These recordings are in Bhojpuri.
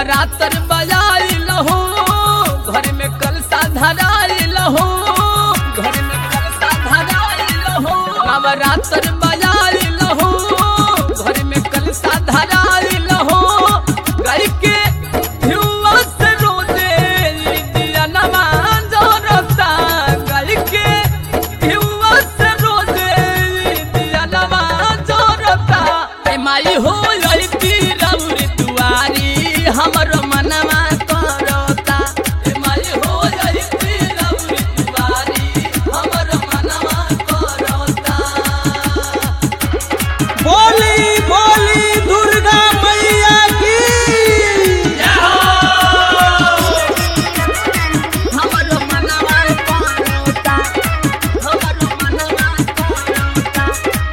नवरात्र बजाइल हो घर में कलसा धराइल हो घर में कलसा धराइल हो नवरात्र बजाइल हो घर में कलसा धराइल हो गाय के धिवा से रोजे दिया नमाज रता गाय के धिवा से रोजे दिया नमाज रता ए माई हो हमर मनवा करता ए माई हो जाई रउरी दुआरी हमर मनवा करता। बोली बोली दुर्गा मैया की जय हो हमर मनवा करता हमर मनवा करता।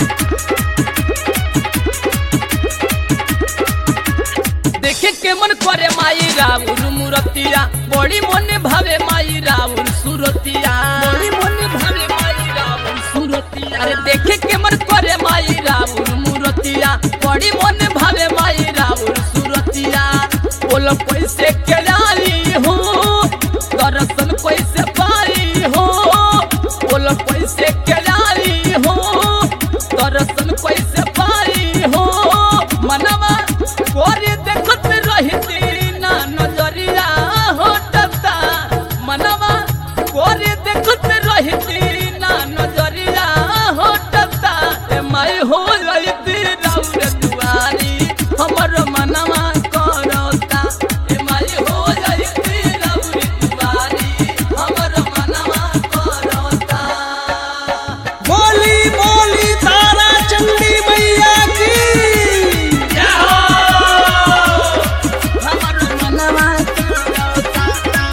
देखे के मन करे माई राउर मूर्तिया बड़ी मन भावे माई राउर सुरतिया बड़ी मन भावे माई राउर सुरतिया अरे देखे के मन करे माई राउर मूर्तिया बड़ी मन भावे माई राउर सुरतिया बोल कैसे के जाई हो दर्शन कैसे पाई हो बोल कैसे के जाई हो दर्शन कैसे पाई हो मनवा गोरी देखत रही ना नजरिया होटता मनवा गोरी देखत रही ना नजरिया होटता ए माई हो जाई रउर दुआरी हमर मनवा करता ए माई हो जाई रउर दुआरी हमर मनवा करता। बोली बोली तारा चंडी मैया की जय हो हमर मनवा करता।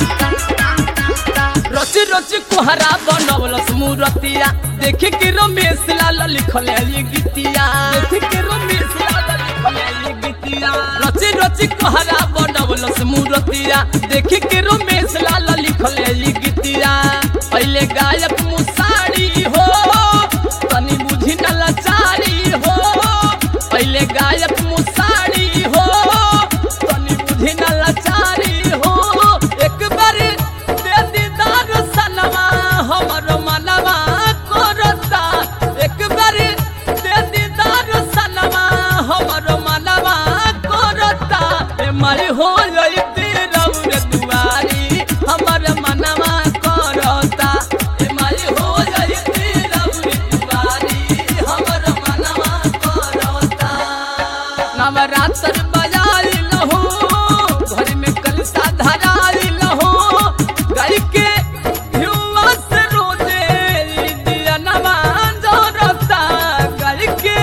रच रच कोहरा बनवलस मूर्तिया देखे के रमेश लाल लिखल ये गीतिया देखे के रमेश लाल लिखल ये गीतिया रच रच कोहरा बनवलस मूर्तिया देखे के रमेश लाल लिखल ये गीतिया पहले गायक मुसारी हो तनी बुझी न लाचारी हो पहले गायक मुसारी हो तनी बुझी न लाचारी हो एक बार दे दीदार सनवा हमर मनवा करता एक बार दे दीदार सनवा हमर मनवा करता ए माई हो जाई रउर दुआरी हमर मनवा करता ए माई हो जाई रउर दुआरी हमर मनवा करता। नवरात्र बजाइल हो घर में कलसा धराइल हो गाय के धिवा से रोजे दिया नमाज रता गाय के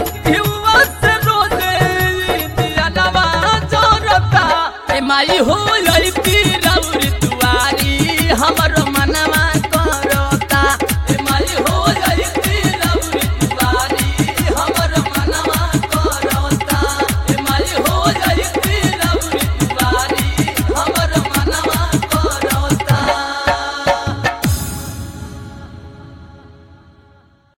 धिवा से रोजे दिया नमाज रता ए माई हो